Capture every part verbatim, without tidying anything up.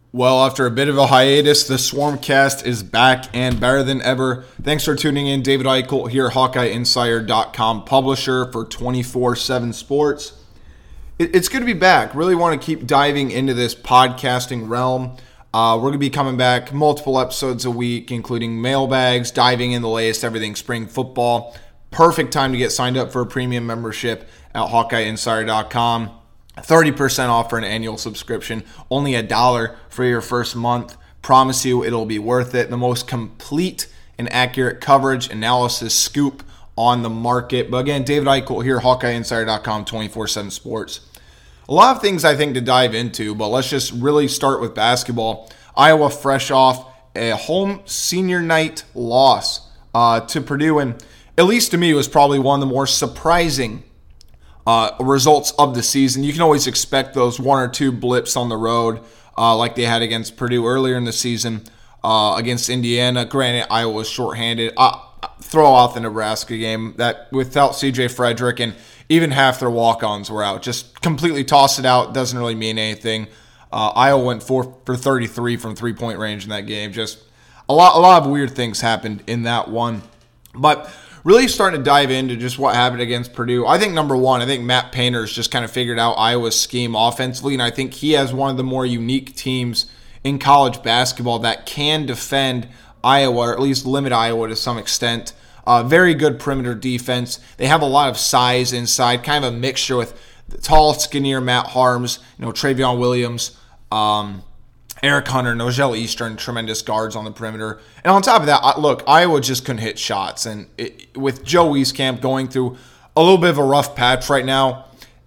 Well, after a bit of a hiatus, the Swarmcast is back and better than ever. Thanks for tuning in. David Eichel here, Hawkeye Insider dot com publisher for twenty-four seven Sports. It's good to be back. Really want to keep diving into this podcasting realm. Uh, we're going to be coming back multiple episodes a week, including mailbags, diving in the latest everything spring football. Perfect time to get signed up for a premium membership at Hawkeye Insider dot com. thirty percent off for an annual subscription. Only a dollar for your first month. Promise you it'll be worth it. The most complete and accurate coverage, analysis, scoop on the market. But again, David Eichel here, Hawkeye Insider dot com, twenty-four seven Sports. A lot of things I think to dive into, but let's just really start with basketball. Iowa fresh off a home senior night loss uh, to Purdue, and at least to me, it was probably one of the more surprising uh, results of the season. You can always expect those one or two blips on the road, uh, like they had against Purdue earlier in the season, uh, against Indiana. Granted, Iowa was shorthanded. Uh, throw out the Nebraska game that without C J Frederick and even half their walk-ons were out. Just completely toss it out. Doesn't really mean anything. Uh, Iowa went four for thirty-three from three-point range in that game. Just a lot, a lot of weird things happened in that one. But really starting to dive into just what happened against Purdue. I think number one, I think Matt Painter's just kind of figured out Iowa's scheme offensively, and I think he has one of the more unique teams in college basketball that can defend Iowa, or at least limit Iowa to some extent. Uh, very good perimeter defense. They have a lot of size inside, kind of a mixture with the tall, skinnier Matt Harms, you know, Travion Williams, um, Eric Hunter, Nojel Eastern, tremendous guards on the perimeter. And on top of that, look, Iowa just couldn't hit shots. And it, with Joe Wieskamp going through a little bit of a rough patch right now,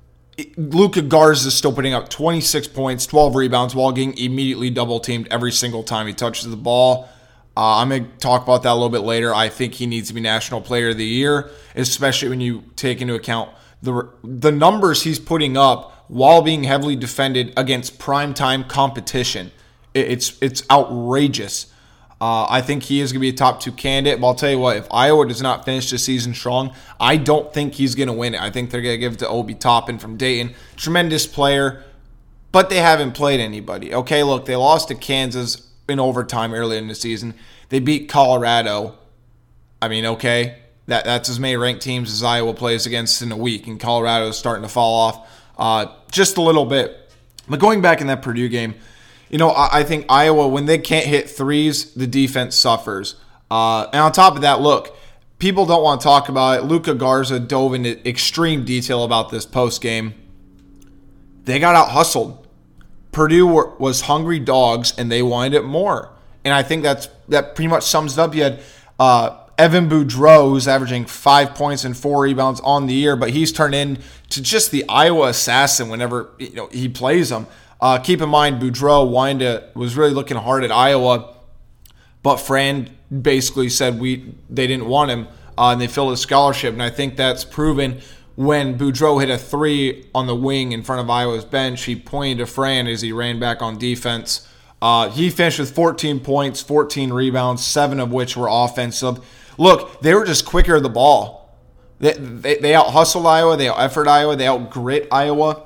Luka Garza is still putting up twenty-six points, twelve rebounds, while getting immediately double-teamed every single time he touches the ball. Uh, I'm going to talk about that a little bit later. I think he needs to be National Player of the Year, especially when you take into account the the numbers he's putting up while being heavily defended against primetime competition. It, it's it's outrageous. Uh, I think he is going to be a top two candidate. But I'll tell you what, if Iowa does not finish the season strong, I don't think he's going to win it. I think they're going to give it to Obi Toppin from Dayton. Tremendous player, but they haven't played anybody. Okay, look, they lost to Kansas in overtime earlier in the season. They beat Colorado. I mean, okay, that that's as many ranked teams as Iowa plays against in a week, and Colorado is starting to fall off uh, just a little bit. But going back in that Purdue game, you know, I, I think Iowa, when they can't hit threes, the defense suffers. Uh, and on top of that, look, people don't want to talk about it. Luka Garza dove into extreme detail about this post-game. They got out-hustled. Purdue were, was hungry dogs, and they wanted it more. And I think that's that pretty much sums it up. You had uh, Evan Boudreau, who's averaging five points and four rebounds on the year, but he's turned into just the Iowa assassin whenever you know he plays them. Uh, keep in mind, Boudreau wanted to, was really looking hard at Iowa, but Fran basically said we they didn't want him, uh, and they filled his scholarship. And I think that's proven. When Boudreau hit a three on the wing in front of Iowa's bench, he pointed to Fran as he ran back on defense. Uh, he finished with fourteen points, fourteen rebounds, seven of which were offensive. Look, they were just quicker to the ball. They, they, they out-hustled Iowa. They out-effort Iowa. They out-grit Iowa.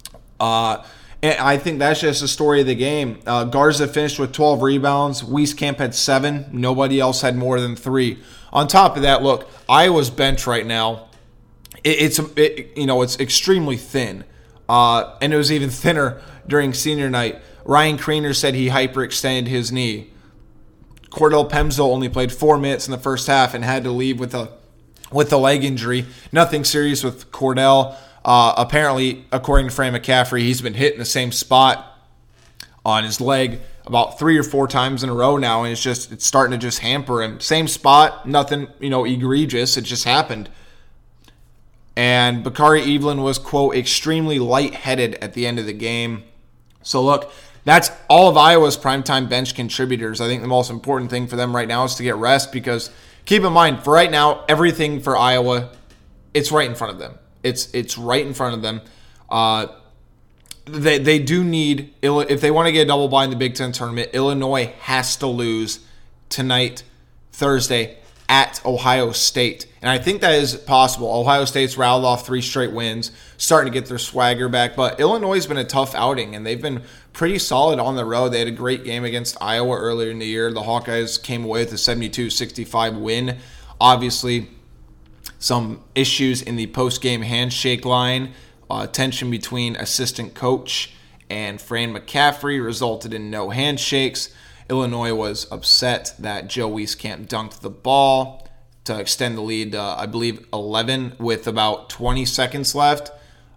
Uh, and I think that's just the story of the game. Uh, Garza finished with twelve rebounds. Wieskamp had seven. Nobody else had more than three. On top of that, look, Iowa's bench right now, It's it, you know it's extremely thin, uh, and it was even thinner during senior night. Ryan Kriener said he hyperextended his knee. Cordell Pemzo only played four minutes in the first half and had to leave with a with a leg injury. Nothing serious with Cordell. Uh, apparently, according to Fran McCaffrey, he's been hitting the same spot on his leg about three or four times in a row now, and it's just it's starting to just hamper him. Same spot, nothing you know egregious. It just happened. And Bakari Evelyn was, quote, extremely lightheaded at the end of the game. So, look, that's all of Iowa's primetime bench contributors. I think the most important thing for them right now is to get rest because, keep in mind, for right now, everything for Iowa, it's right in front of them. It's it's right in front of them. Uh, they, they do need, if they want to get a double bye in the Big Ten tournament, Illinois has to lose tonight, Thursday, at Ohio State. And I think that is possible. Ohio State's rattled off three straight wins, starting to get their swagger back. But Illinois has been a tough outing, and they've been pretty solid on the road. They had a great game against Iowa earlier in the year. The Hawkeyes came away with a seventy-two sixty-five win. Obviously, some issues in the post-game handshake line. Uh, tension between assistant coach and Fran McCaffrey resulted in no handshakes. Illinois was upset that Joe Wieskamp dunked the ball to extend the lead, uh, I believe, eleven with about twenty seconds left.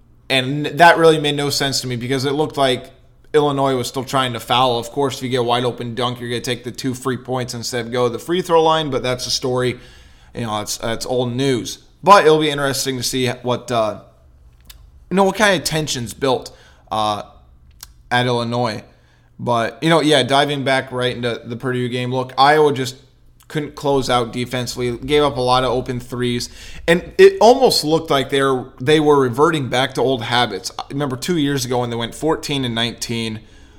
And that really made no sense to me because it looked like Illinois was still trying to foul. Of course, if you get a wide open dunk, you're going to take the two free points instead of go to the free throw line, but that's a story. You know, it's, it's old news. But it'll be interesting to see what, uh, you know, what kind of tensions built uh, at Illinois. But, you know, yeah, diving back right into the Purdue game. Look, Iowa just couldn't close out defensively, gave up a lot of open threes, and it almost looked like they were, they were reverting back to old habits. I remember two years ago when they went fourteen and nineteen,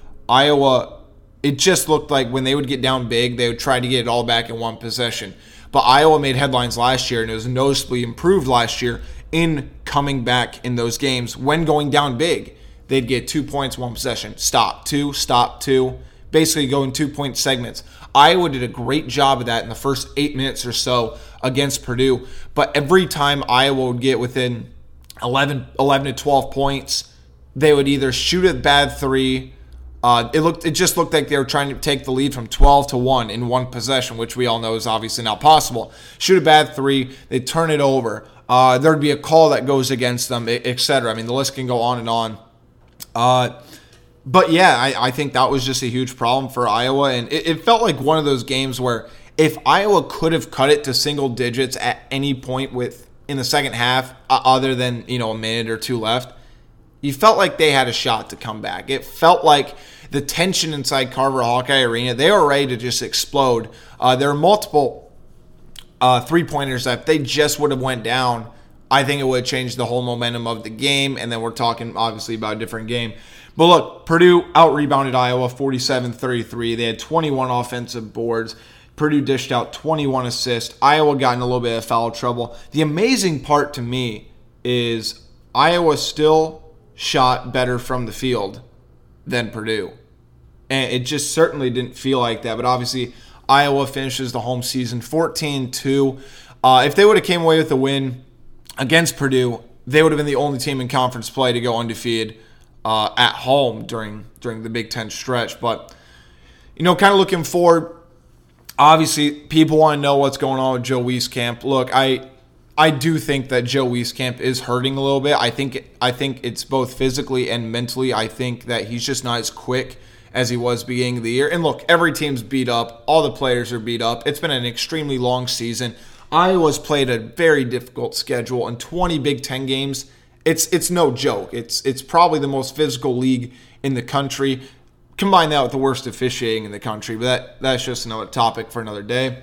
Iowa, it just looked like when they would get down big, they would try to get it all back in one possession. But Iowa made headlines last year, and it was noticeably improved last year in coming back in those games when going down big. They'd get two points, one possession. Stop, two, stop, two. Basically go in two-point segments. Iowa did a great job of that in the first eight minutes or so against Purdue. But every time Iowa would get within eleven, eleven to twelve points, they would either shoot a bad three. Uh, it looked, it just looked like they were trying to take the lead from twelve to one in one possession, which we all know is obviously not possible. Shoot a bad three, they turn it over. Uh, there'd be a call that goes against them, et cetera. I mean, the list can go on and on. Uh, but yeah, I, I think that was just a huge problem for Iowa, and it, it felt like one of those games where if Iowa could have cut it to single digits at any point with in the second half, uh, other than you know a minute or two left, you felt like they had a shot to come back. It felt like the tension inside Carver Hawkeye Arena, they were ready to just explode. Uh, there were multiple uh, three-pointers that if they just would have went down, I think it would have changed the whole momentum of the game, and then we're talking obviously about a different game. But look, Purdue out-rebounded Iowa forty-seven thirty-three. They had twenty-one offensive boards. Purdue dished out twenty-one assists. Iowa got in a little bit of foul trouble. The amazing part to me is Iowa still shot better from the field than Purdue. And it just certainly didn't feel like that. But obviously, Iowa finishes the home season fourteen two. Uh, if they would have came away with a win against Purdue, they would have been the only team in conference play to go undefeated uh, at home during during the Big Ten stretch. But, you know, kind of looking forward, obviously people want to know what's going on with Joe Wieskamp. Look, I I do think that Joe Wieskamp is hurting a little bit. I think I think it's both physically and mentally. I think that he's just not as quick as he was beginning of the year. And look, every team's beat up. All the players are beat up. It's been an extremely long season. Iowa's played a very difficult schedule, and twenty Big Ten games, it's it's no joke. It's it's probably the most physical league in the country. Combine that with the worst officiating in the country, but that, that's just another topic for another day.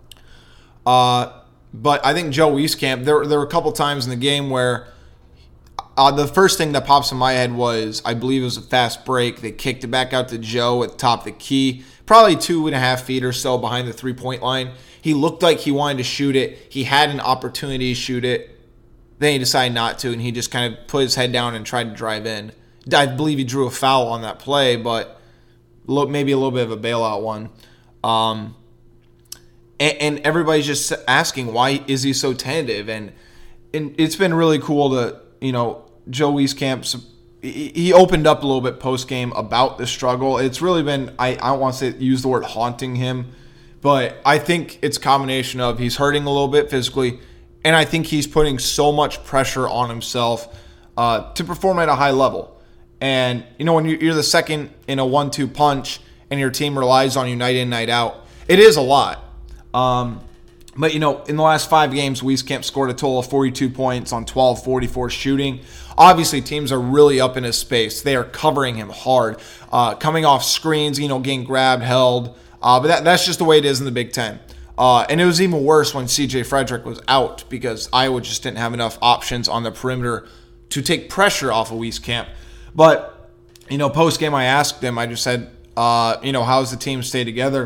Uh, but I think Joe Wieskamp, there, there were a couple times in the game where uh, the first thing that pops in my head was, I believe it was a fast break. They kicked it back out to Joe at the top of the key, probably two and a half feet or so behind the three-point line. He looked like he wanted to shoot it. He had an opportunity to shoot it. Then he decided not to, and he just kind of put his head down and tried to drive in. I believe he drew a foul on that play, but maybe a little bit of a bailout one. Um, and, and everybody's just asking, why is he so tentative? And, and it's been really cool to, you know, Joe Wieskamp, he opened up a little bit post-game about the struggle. It's really been, I, I don't want to say, use the word haunting him, but I think it's a combination of he's hurting a little bit physically, and I think he's putting so much pressure on himself uh, to perform at a high level. And, you know, when you're the second in a one two punch and your team relies on you night in, night out, it is a lot. Um, but, you know, in the last five games, Wieskamp scored a total of forty-two points on twelve forty-four shooting. Obviously, teams are really up in his space. They are covering him hard, uh, coming off screens, you know, getting grabbed, held. Uh, but that, that's just the way it is in the Big Ten. Uh, and it was even worse when C J Frederick was out because Iowa just didn't have enough options on the perimeter to take pressure off of Wieskamp. But, you know, post-game I asked him, I just said, uh, you know, how's the team stay together?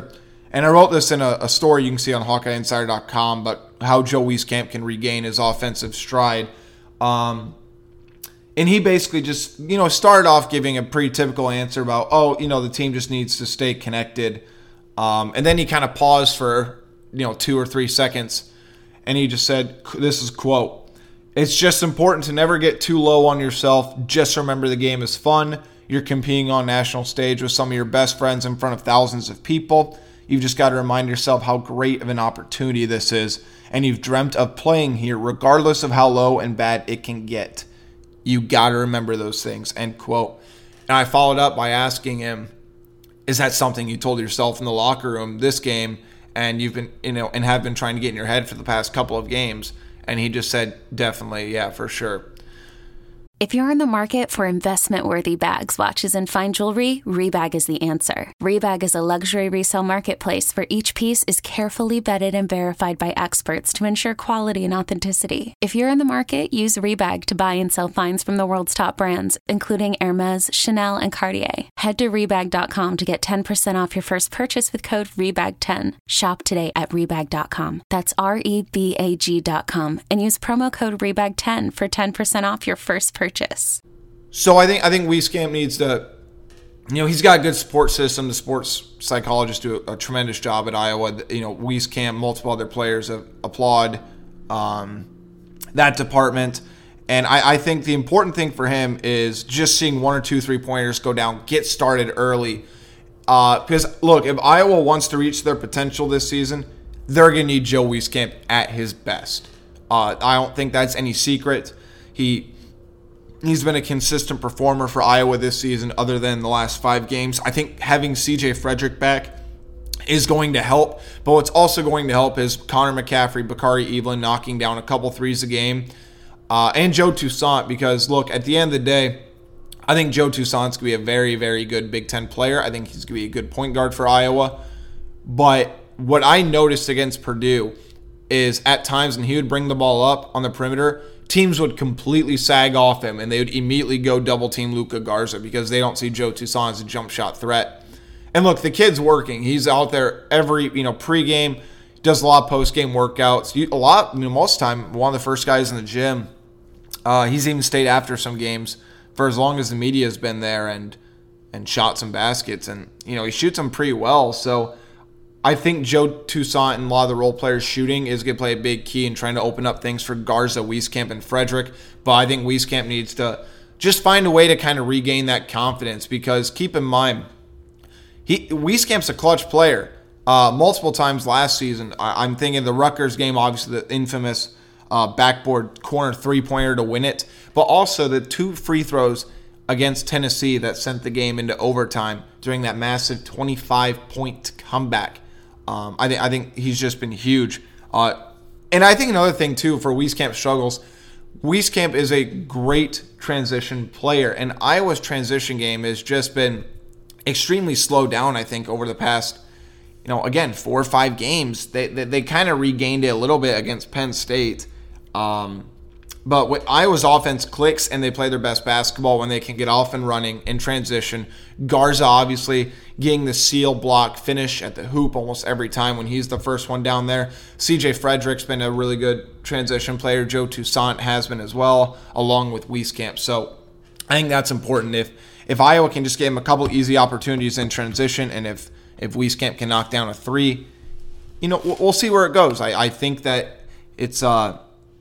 And I wrote this in a, a story you can see on Hawkeye Insider dot com, but how Joe Wieskamp can regain his offensive stride. Um, and he basically just, you know, started off giving a pretty typical answer about, oh, you know, the team just needs to stay connected. Um, and then he kind of paused for, you know, two or three seconds. And he just said, this is quote, "It's just important to never get too low on yourself. Just remember the game is fun. You're competing on national stage with some of your best friends in front of thousands of people. You've just got to remind yourself how great of an opportunity this is. And you've dreamt of playing here regardless of how low and bad it can get. You got to remember those things," end quote. And I followed up by asking him, is that something you told yourself in the locker room this game and you've been, you know, and have been trying to get in your head for the past couple of games? And he just said, definitely, yeah, for sure. If you're in the market for investment-worthy bags, watches, and fine jewelry, Rebag is the answer. Rebag is a luxury resale marketplace where each piece is carefully vetted and verified by experts to ensure quality and authenticity. If you're in the market, use Rebag to buy and sell finds from the world's top brands, including Hermes, Chanel, and Cartier. Head to Rebag dot com to get ten percent off your first purchase with code Rebag ten. Shop today at Rebag dot com. That's R E B A G dot com. And use promo code Rebag ten for ten percent off your first purchase. So I think I think Wieskamp needs to, you know, he's got a good support system. The sports psychologists do a, a tremendous job at Iowa. You know, Wieskamp, multiple other players have applaud um, that department. And I, I think the important thing for him is just seeing one or two three-pointers go down, get started early. Uh, because, look, if Iowa wants to reach their potential this season, they're going to need Joe Wieskamp at his best. Uh, I don't think that's any secret. He... He's been a consistent performer for Iowa this season other than the last five games. I think having C J Frederick back is going to help. But what's also going to help is Connor McCaffrey, Bakari Evelyn knocking down a couple threes a game. Uh, and Joe Toussaint, because, look, at the end of the day, I think Joe Toussaint's going to be a very, very good Big Ten player. I think he's going to be a good point guard for Iowa. But what I noticed against Purdue is at times when he would bring the ball up on the perimeter, teams would completely sag off him, and they would immediately go double-team Luka Garza because they don't see Joe Toussaint as a jump shot threat. And look, the kid's working. He's out there every, you know, pregame, does a lot of postgame workouts. A lot, you know, most of the time, one of the first guys in the gym. Uh, he's even stayed after some games for as long as the media has been there and and shot some baskets. And, you know, he shoots them pretty well. So I think Joe Toussaint and a lot of the role players shooting is going to play a big key in trying to open up things for Garza, Wieskamp, and Frederick. But I think Wieskamp needs to just find a way to kind of regain that confidence because keep in mind, he Wieskamp's a clutch player. Uh, multiple times last season, I, I'm thinking the Rutgers game, obviously the infamous uh, backboard corner three-pointer to win it, but also the two free throws against Tennessee that sent the game into overtime during that massive twenty-five point comeback. Um, I, th- I think he's just been huge. Uh, and I think another thing, too, for Wieskamp's struggles, Wieskamp is a great transition player. And Iowa's transition game has just been extremely slowed down, I think, over the past, you know, again, four or five games. They they, they kind of regained it a little bit against Penn State. Um, but when Iowa's offense clicks and they play their best basketball when they can get off and running in transition. Garza obviously getting the seal block finish at the hoop almost every time when he's the first one down there. C J Frederick's been a really good transition player. Joe Toussaint has been as well, along with Wieskamp. So I think that's important. If if Iowa can just give him a couple easy opportunities in transition, and if if Wieskamp can knock down a three, you know, we'll see where it goes. I, I think that it's uh,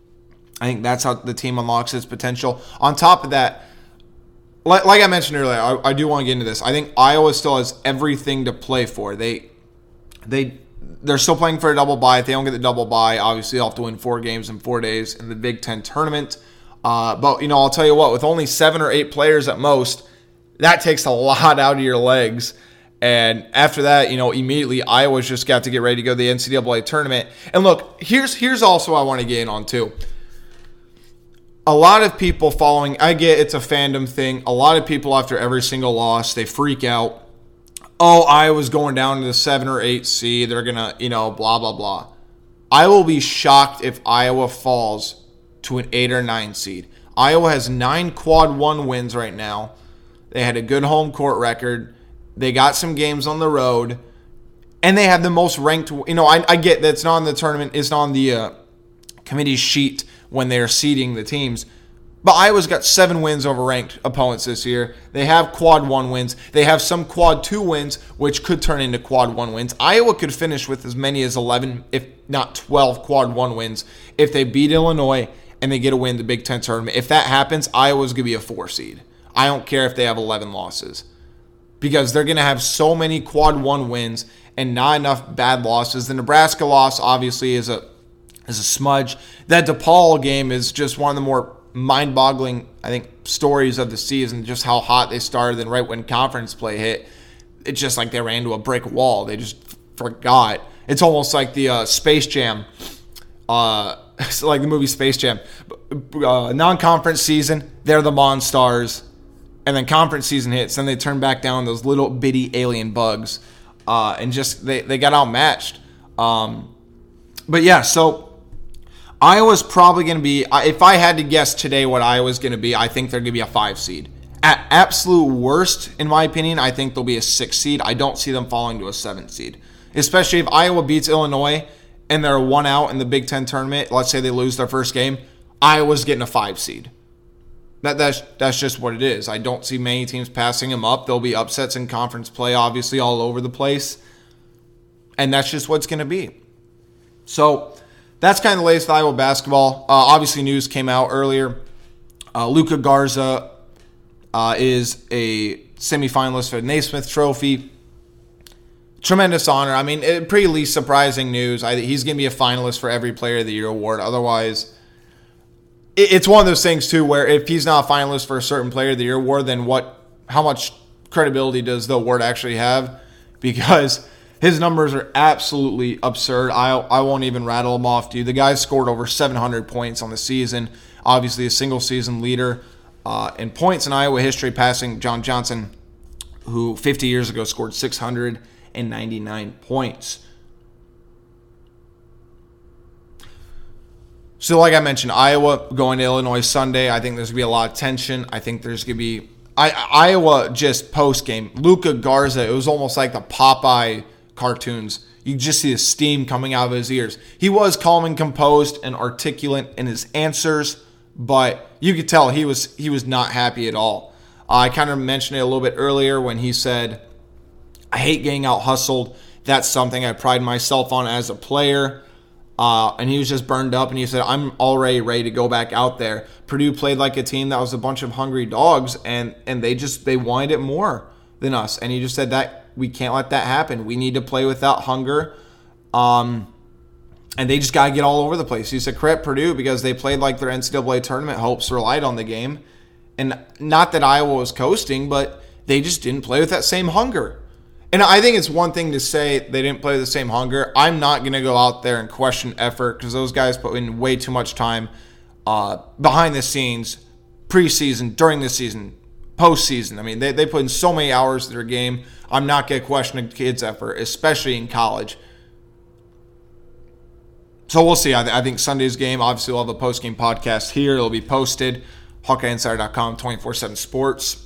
I think that's how the team unlocks its potential. On top of that, like, like I mentioned earlier, I, I do want to get into this. I think Iowa still has everything to play for. They they they're still playing for a double bye. If they don't get the double bye, obviously they'll have to win four games in four days in the Big Ten tournament. Uh, but you know, I'll tell you what, with only seven or eight players at most, that takes a lot out of your legs. And after that, you know, immediately Iowa's just got to get ready to go to the N C double A tournament. And look, here's here's also what I want to get in on too. A lot of people following, I get it's a fandom thing. A lot of people after every single loss, they freak out. Oh, Iowa's going down to the seven or eight seed. They're going to, you know, blah, blah, blah. I will be shocked if Iowa falls to an eight or nine seed. Iowa has nine quad one wins right now. They had a good home court record. They got some games on the road. And they have the most ranked, you know, I, I get that it's not on the tournament, it's not on the uh, committee sheet when they're seeding the teams. But Iowa's got seven wins over ranked opponents this year. They have quad one wins. They have some quad two wins, which could turn into quad one wins. Iowa could finish with as many as eleven, if not twelve, quad one wins if they beat Illinois and they get a win in the Big Ten tournament. If that happens, Iowa's going to be a four seed. I don't care if they have eleven losses, because they're going to have so many quad one wins and not enough bad losses. The Nebraska loss obviously is a is a smudge. That DePaul game is just one of the more mind-boggling, I think, stories of the season, just how hot they started, and right when conference play hit, it's just like they ran into a brick wall. They just forgot. It's almost like the uh, Space Jam, uh, like the movie Space Jam. Uh, non-conference season, they're the Monstars, and then conference season hits, and they turn back down those little bitty alien bugs, uh, and just they, they got outmatched. Um, but yeah, so Iowa's probably going to be, if I had to guess today what Iowa's going to be, I think they're going to be a five seed. At absolute worst, in my opinion, I think they'll be a six seed. I don't see them falling to a seven seed, especially if Iowa beats Illinois and they're one out in the Big Ten tournament. Let's say they lose their first game, Iowa's getting a five seed. That that's that's just what it is. I don't see many teams passing them up. There'll be upsets in conference play, obviously, all over the place, and that's just what's going to be. So that's kind of the latest with Iowa basketball. Uh, obviously, news came out earlier. Uh, Luka Garza uh, is a semifinalist for the Naismith Trophy. Tremendous honor. I mean, it, pretty least surprising news. I, he's going to be a finalist for every Player of the Year award. Otherwise, it, it's one of those things, too, where if he's not a finalist for a certain Player of the Year award, then what? How much credibility does the award actually have? Because his numbers are absolutely absurd. I I won't even rattle them off to you. The guy scored over seven hundred points on the season. Obviously a single-season leader uh, in points in Iowa history, passing John Johnson, who fifty years ago scored six hundred ninety-nine points. So like I mentioned, Iowa going to Illinois Sunday. I think there's going to be a lot of tension. I think there's going to be I, Iowa just post-game. Luka Garza, it was almost like the Popeye cartoons. You just see the steam coming out of his ears. He was calm and composed and articulate in his answers, but you could tell he was he was not happy at all. Uh, I kind of mentioned it a little bit earlier when he said, I hate getting out hustled. That's something I pride myself on as a player. Uh, and he was just burned up, and he said, I'm already ready to go back out there. Purdue played like a team that was a bunch of hungry dogs, and and they just they wanted it more than us. And he just said that we can't let that happen. We need to play without hunger. Um, and they just got to get all over the place. He said, credit Purdue, because they played like their N C double A tournament hopes relied on the game. And not that Iowa was coasting, but they just didn't play with that same hunger. And I think it's one thing to say they didn't play with the same hunger. I'm not going to go out there and question effort, because those guys put in way too much time uh, behind the scenes, preseason, during the season, postseason. I mean, they, they put in so many hours to their game. I'm not going to question a kid's effort, especially in college. So we'll see. I, th- I think Sunday's game, obviously we'll have a post-game podcast here. It'll be posted, Hawkeye Insider dot com, twenty-four seven Sports.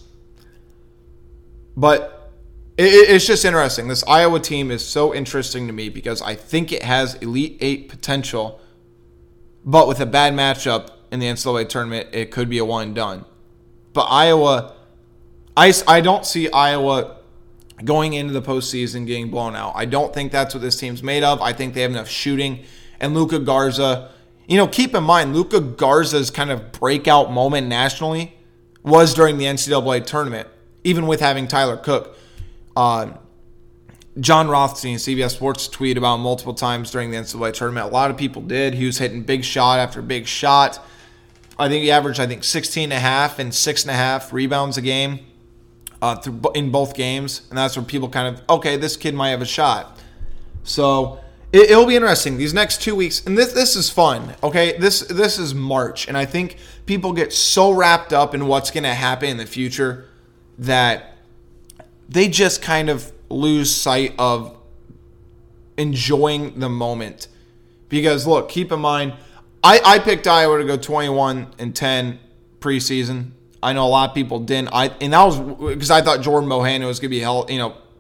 But it, it's just interesting. This Iowa team is so interesting to me because I think it has Elite Eight potential, but with a bad matchup in the N C double A tournament, it could be a one and done. But Iowa, I, I don't see Iowa going into the postseason getting blown out. I don't think that's what this team's made of. I think they have enough shooting. And Luka Garza, you know, keep in mind, Luka Garza's kind of breakout moment nationally was during the N C double A tournament, even with having Tyler Cook. Uh, John Rothstein, C B S Sports, tweeted about him multiple times during the N C double A tournament. A lot of people did. He was hitting big shot after big shot. I think he averaged, I think, sixteen and a half and six and a half rebounds a game uh, through, in both games. And that's where people kind of, okay, this kid might have a shot. So it, it'll be interesting. These next two weeks, and this this is fun, okay? This, this is March. And I think people get so wrapped up in what's going to happen in the future that they just kind of lose sight of enjoying the moment. Because, look, keep in mind, I, I picked Iowa to go twenty-one and ten preseason. I know a lot of people didn't. I and that was because I thought Jordan Bohannon was going to be held, you know,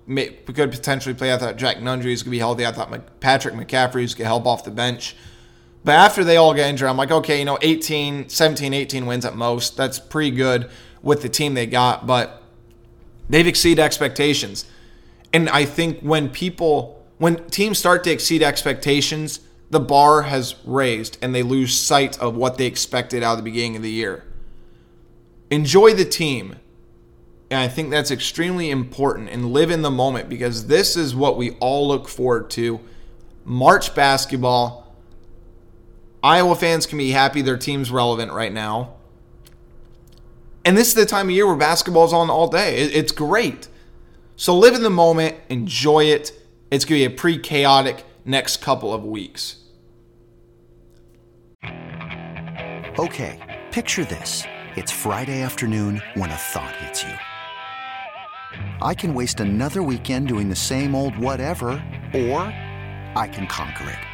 may, could potentially play. I thought Jack Nundry was going to be healthy. I thought Patrick McCaffrey was going to help off the bench. But after they all get injured, I'm like, okay, you know, eighteen, seventeen, eighteen wins at most. That's pretty good with the team they got. But they've exceeded expectations. And I think when people, when teams start to exceed expectations, the bar has raised and they lose sight of what they expected out of the beginning of the year. Enjoy the team. And I think that's extremely important, and live in the moment, because this is what we all look forward to. March basketball. Iowa fans can be happy their team's relevant right now. And this is the time of year where basketball's on all day. It's great. So live in the moment, enjoy it. It's going to be a pretty chaotic next couple of weeks. Okay, picture this. It's Friday afternoon when a thought hits you. I can waste another weekend doing the same old whatever, or I can conquer it.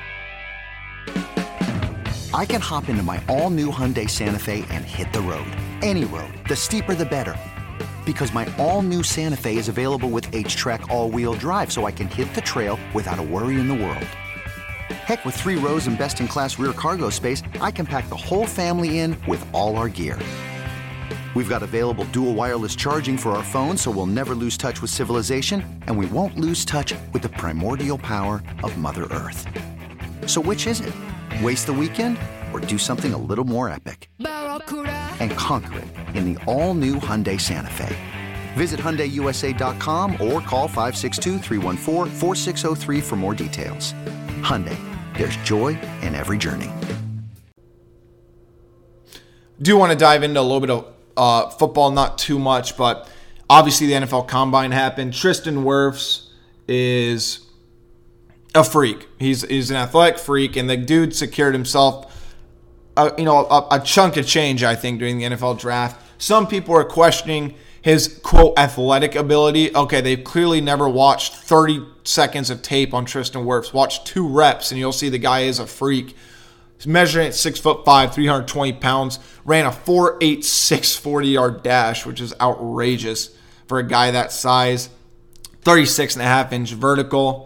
I can hop into my all-new Hyundai Santa Fe and hit the road. Any road. The steeper, the better. Because my all-new Santa Fe is available with H-Track all-wheel drive, so I can hit the trail without a worry in the world. Heck, with three rows and best-in-class rear cargo space, I can pack the whole family in with all our gear. We've got available dual wireless charging for our phones, so we'll never lose touch with civilization, and we won't lose touch with the primordial power of Mother Earth. So which is it? Waste the weekend or do something a little more epic and conquer it in the all-new Hyundai Santa Fe. Visit Hyundai U S A dot com or call five six two, three one four, four six zero three for more details. Hyundai, there's joy in every journey. Do want to dive into a little bit of uh, football, not too much, but obviously the N F L Combine happened. Tristan Wirfs is a freak. He's he's an athletic freak, and the dude secured himself, a, you know, a, a chunk of change, I think, during the N F L draft. Some people are questioning his, quote, athletic ability. Okay, they've clearly never watched thirty seconds of tape on Tristan Wirfs. Watch two reps, and you'll see the guy is a freak. He's measuring at six foot five, three hundred twenty pounds, ran a four eight six forty-yard dash, which is outrageous for a guy that size. thirty-six and a half inch vertical.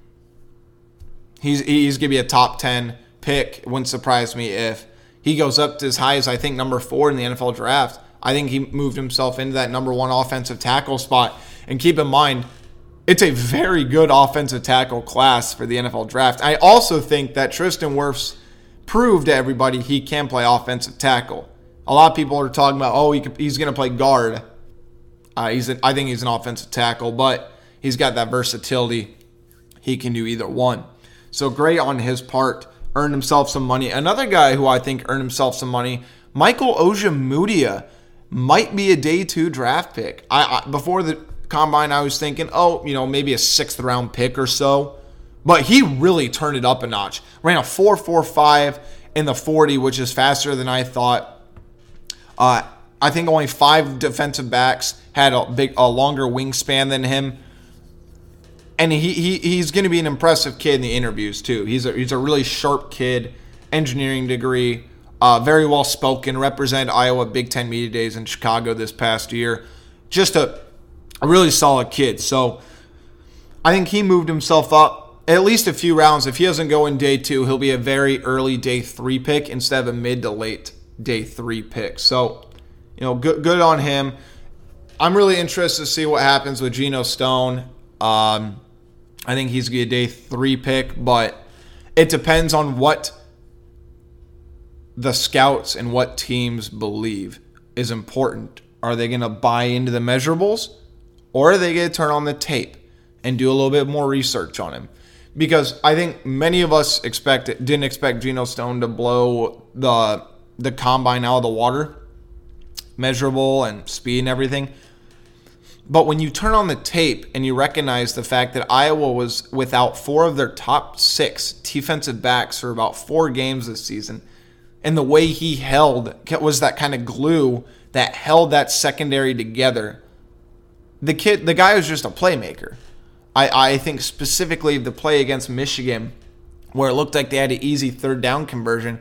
He's he's going to be a top ten pick. It wouldn't surprise me if he goes up to as high as, I think, number four in the N F L draft. I think he moved himself into that number one offensive tackle spot. And keep in mind, it's a very good offensive tackle class for the N F L draft. I also think that Tristan Wirfs proved to everybody he can play offensive tackle. A lot of people are talking about, oh, he could, he's going to play guard. Uh, he's an, I think he's an offensive tackle, but he's got that versatility. He can do either one. So great on his part. Earned himself some money. Another guy who I think earned himself some money, Michael Ojemudia, might be a day two draft pick. I, I before the Combine, I was thinking, oh, you know, maybe a sixth round pick or so. But he really turned it up a notch. Ran a four four five in the forty, which is faster than I thought. Uh, I think only five defensive backs had a big, a longer wingspan than him. And he, he he's going to be an impressive kid in the interviews, too. He's a, he's a really sharp kid, engineering degree, uh, very well spoken, represented Iowa Big Ten Media Days in Chicago this past year. Just a, a really solid kid. So I think he moved himself up at least a few rounds. If he doesn't go in day two, he'll be a very early day three pick instead of a mid to late day three pick. So, you know, good, good on him. I'm really interested to see what happens with Geno Stone. Um, I think he's going to be a day three pick, but it depends on what the scouts and what teams believe is important. Are they going to buy into the measurables, or are they going to turn on the tape and do a little bit more research on him? Because I think many of us expect didn't expect Geno Stone to blow the the combine out of the water, measurable and speed and everything. But when you turn on the tape and you recognize the fact that Iowa was without four of their top six defensive backs for about four games this season, and the way he held was that kind of glue that held that secondary together, the kid, the guy was just a playmaker. I, I think specifically the play against Michigan, where it looked like they had an easy third down conversion,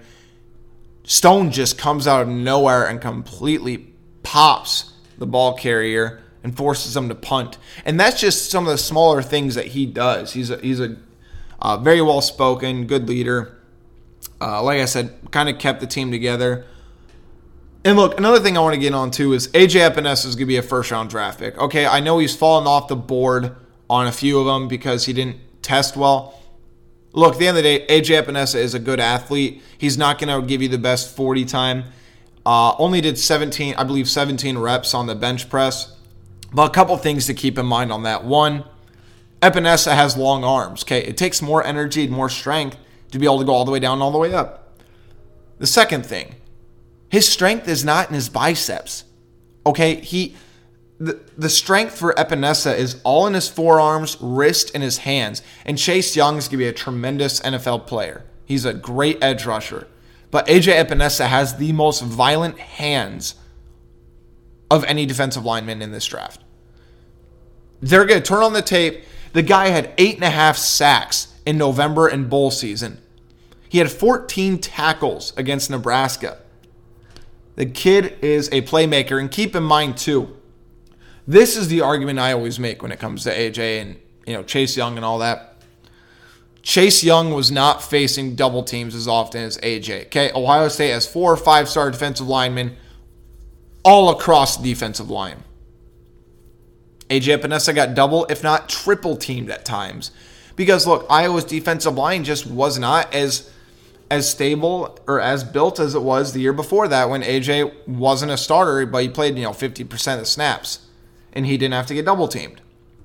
Stone just comes out of nowhere and completely pops the ball carrier and forces them to punt. And that's just some of the smaller things that he does. He's a, he's a uh, very well-spoken, good leader. Uh, like I said, kind of kept the team together. And look, another thing I want to get on to is A J Epinesa is going to be a first-round draft pick. Okay, I know he's fallen off the board on a few of them because he didn't test well. Look, at the end of the day, A J Epinesa is a good athlete. He's not going to give you the best forty time. Uh, only did seventeen, I believe, seventeen reps on the bench press. But a couple things to keep in mind on that. One, Epinesa has long arms. Okay, it takes more energy and more strength to be able to go all the way down and all the way up. The second thing, his strength is not in his biceps. Okay, he the, the strength for Epinesa is all in his forearms, wrist, and his hands. And Chase Young is going to be a tremendous N F L player. He's a great edge rusher. But A J Epinesa has the most violent hands of any defensive lineman in this draft. They're going to turn on the tape. The guy had eight and a half sacks in November and bowl season. He had fourteen tackles against Nebraska. The kid is a playmaker. And keep in mind, too, this is the argument I always make when it comes to A J and, you know, Chase Young and all that. Chase Young was not facing double teams as often as A J. Okay, Ohio State has four or five star defensive linemen all across the defensive line. A J Epinesa got double, if not triple teamed at times. Because, look, Iowa's defensive line just was not as as stable or as built as it was the year before that when A J wasn't a starter, but he played, you know, fifty percent of the snaps. And he didn't have to get double teamed.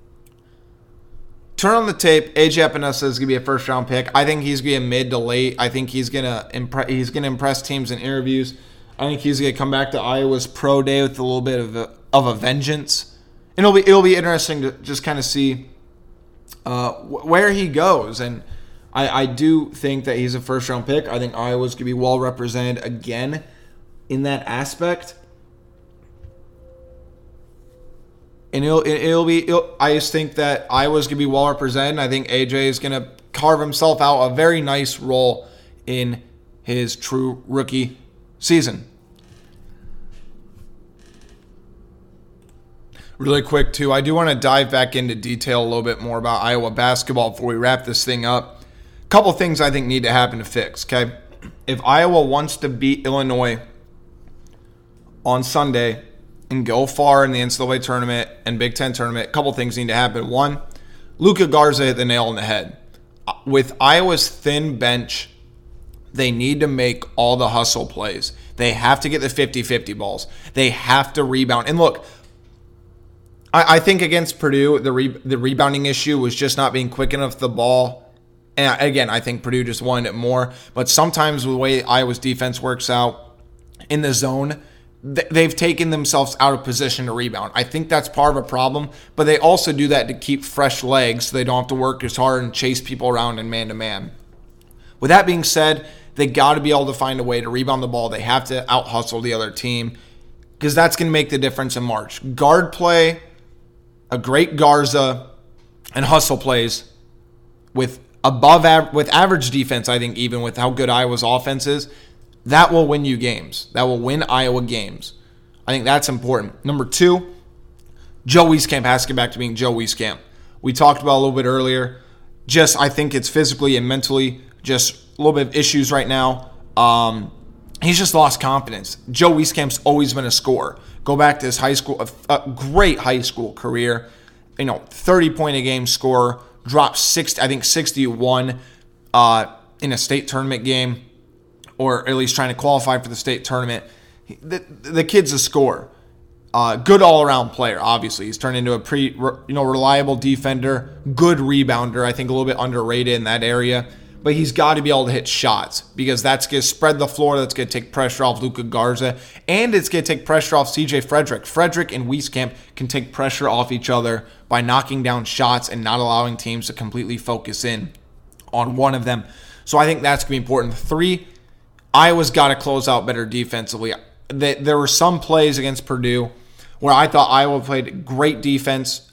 Turn on the tape. A J Epinesa is going to be a first round pick. I think he's going to be a mid to late. I think he's going to impress. He's going to impress teams in interviews. I think he's going to come back to Iowa's pro day with a little bit of a, of a vengeance. And it'll be it'll be interesting to just kind of see uh, where he goes. And I, I do think that he's a first round pick. I think Iowa's going to be well represented again in that aspect. And it'll, it'll be, it'll, I just think that Iowa's going to be well represented. I think A J is going to carve himself out a very nice role in his true rookie season. Really quick, too, I do want to dive back into detail a little bit more about Iowa basketball before we wrap this thing up. A couple things I think need to happen to fix, okay? If Iowa wants to beat Illinois on Sunday and go far in the N C double A tournament and Big Ten tournament, a couple things need to happen. One, Luka Garza hit the nail on the head. With Iowa's thin bench, they need to make all the hustle plays. They have to get the fifty-fifty balls. They have to rebound. And look, I, I think against Purdue, the re, the rebounding issue was just not being quick enough with the ball. And again, I think Purdue just wanted it more. But sometimes the way Iowa's defense works out in the zone, they've taken themselves out of position to rebound. I think that's part of a problem, but they also do that to keep fresh legs so they don't have to work as hard and chase people around in man-to-man. With that being said, they got to be able to find a way to rebound the ball. They have to out-hustle the other team because that's going to make the difference in March. Guard play, a great Garza, and hustle plays with above av- with average defense, I think, even with how good Iowa's offense is, that will win you games. That will win Iowa games. I think that's important. Number two, Joe Wieskamp has to get back to being Joe Wieskamp. We talked about a little bit earlier. Just, I think it's physically and mentally just a little bit of issues right now. Um, he's just lost confidence. Joe Wieskamp's always been a scorer. Go back to his high school, a, a great high school career. You know, thirty point a game scorer. Dropped sixty, I think sixty-one uh, in a state tournament game, or at least trying to qualify for the state tournament. The, the kid's a scorer. Uh, good all-around player, obviously. He's turned into a pretty, you know, reliable defender, good rebounder. I think a little bit underrated in that area. But he's got to be able to hit shots because that's going to spread the floor. That's going to take pressure off Luka Garza. And it's going to take pressure off C J Frederick. Frederick and Wieskamp can take pressure off each other by knocking down shots and not allowing teams to completely focus in on one of them. So I think that's going to be important. Three, Iowa's got to close out better defensively. There were some plays against Purdue where I thought Iowa played great defense,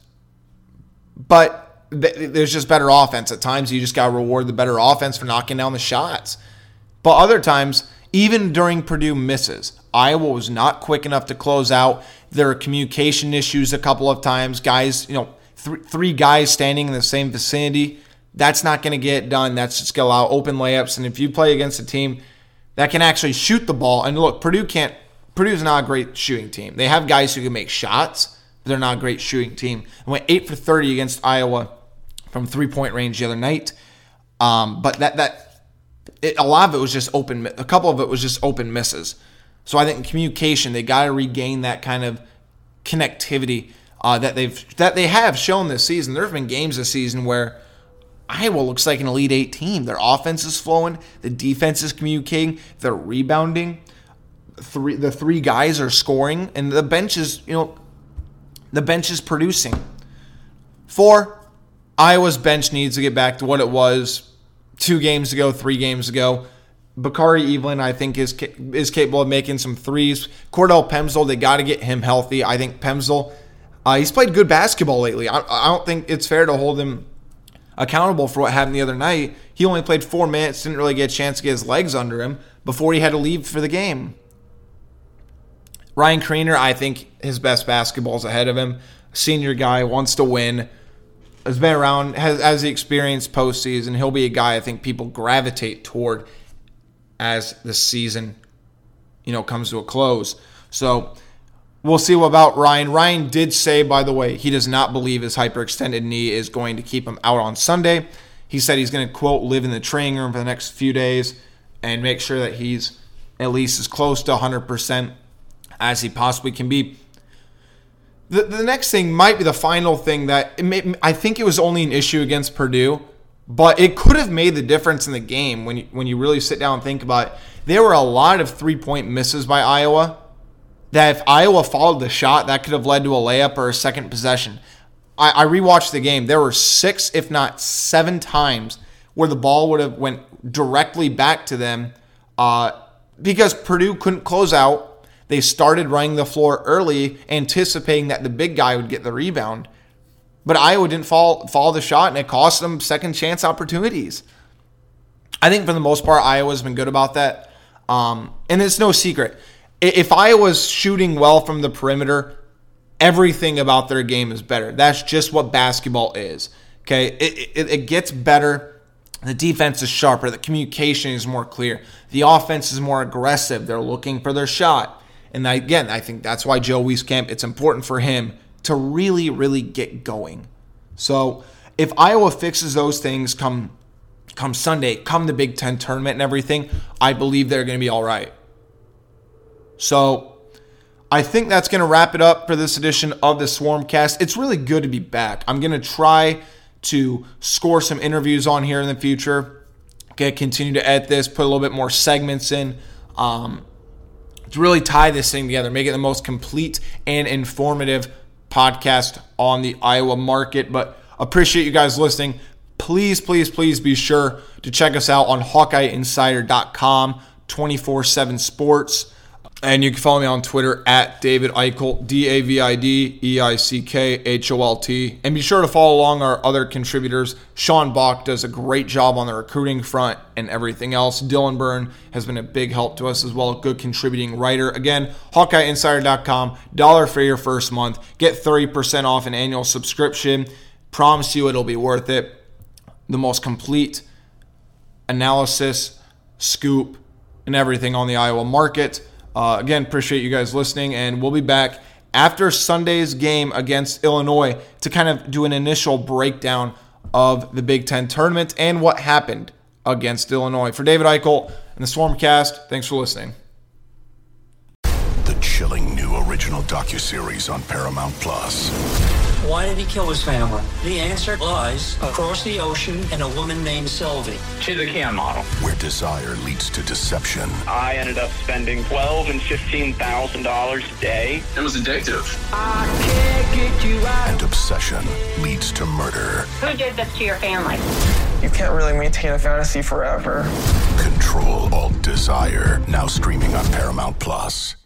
but there's just better offense. At times, you just got to reward the better offense for knocking down the shots. But other times, even during Purdue misses, Iowa was not quick enough to close out. There were communication issues a couple of times. Guys, you know, th- three guys standing in the same vicinity. That's not going to get done. That's just going to allow open layups. And if you play against a team that can actually shoot the ball, and look, Purdue can't, Purdue's not a great shooting team. They have guys who can make shots, but they're not a great shooting team. And went eight for thirty against Iowa from three-point range the other night. Um, but that, that it, a lot of it was just open, a couple of it was just open misses. So I think in communication, they got to regain that kind of connectivity uh, that they've that they have shown this season. There have been games this season where Iowa looks like an Elite Eight team. Their offense is flowing. The defense is communicating. They're rebounding. Three, the three guys are scoring, and the bench is, you know, the bench is producing. Four, Iowa's bench needs to get back to what it was two games ago, three games ago. Bakari Evelyn, I think, is is capable of making some threes. Cordell Pemsl, they got to get him healthy. I think Pemsl, uh, he's played good basketball lately. I, I don't think it's fair to hold him accountable for what happened the other night. He only played four minutes, didn't really get a chance to get his legs under him before he had to leave for the game. Ryan Kriener, I think his best basketball is ahead of him. Senior guy, wants to win, has been around, has, has the experience postseason. He'll be a guy I think people gravitate toward as the season, you know, comes to a close. So we'll see what about Ryan. Ryan did say, by the way, he does not believe his hyperextended knee is going to keep him out on Sunday. He said he's going to, quote, live in the training room for the next few days and make sure that he's at least as close to one hundred percent as he possibly can be. The, the next thing might be the final thing that it may, I think it was only an issue against Purdue, but it could have made the difference in the game when you, when you really sit down and think about it. There were a lot of three-point misses by Iowa that if Iowa followed the shot, that could have led to a layup or a second possession. I, I rewatched the game. There were six, if not seven times where the ball would have went directly back to them uh, because Purdue couldn't close out. They started running the floor early, anticipating that the big guy would get the rebound. But Iowa didn't fall, follow the shot, and it cost them second chance opportunities. I think for the most part, Iowa's been good about that. Um, and it's no secret. If Iowa's shooting well from the perimeter, everything about their game is better. That's just what basketball is. Okay, it, it, it gets better. The defense is sharper. The communication is more clear. The offense is more aggressive. They're looking for their shot. And I, again, I think that's why Joe Wieskamp, it's important for him to really, really get going. So if Iowa fixes those things come come Sunday, come the Big Ten tournament and everything, I believe they're going to be all right. So I think that's going to wrap it up for this edition of the Swarmcast. It's really good to be back. I'm going to try to score some interviews on here in the future. Okay, continue to edit this, put a little bit more segments in. Um, to really tie this thing together, make it the most complete and informative podcast on the Iowa market. But appreciate you guys listening. Please, please, please be sure to check us out on Hawkeye Insider dot com, twenty-four seven Sports. And you can follow me on Twitter at David Eichholt, D A V I D E I C K H O L T. And be sure to follow along our other contributors. Sean Bach does a great job on the recruiting front and everything else. Dylan Byrne has been a big help to us as well, a good contributing writer. Again, Hawkeye Insider dot com, dollar for your first month. Get thirty percent off an annual subscription. Promise you it'll be worth it. The most complete analysis, scoop, and everything on the Iowa market. Uh, again, appreciate you guys listening, and we'll be back after Sunday's game against Illinois to kind of do an initial breakdown of the Big Ten tournament and what happened against Illinois. For David Eichholt and the Swarmcast, thanks for listening. The chilling new original docuseries on Paramount Plus. Why did he kill his family? The answer lies across the ocean in a woman named Sylvie. She's a Can model. Where desire leads to deception. I ended up spending twelve and fifteen thousand dollars a day. It was addictive. I can't get you out. And obsession leads to murder. Who did this to your family? You can't really maintain a fantasy forever. Control Alt Desire. Now streaming on Paramount Plus.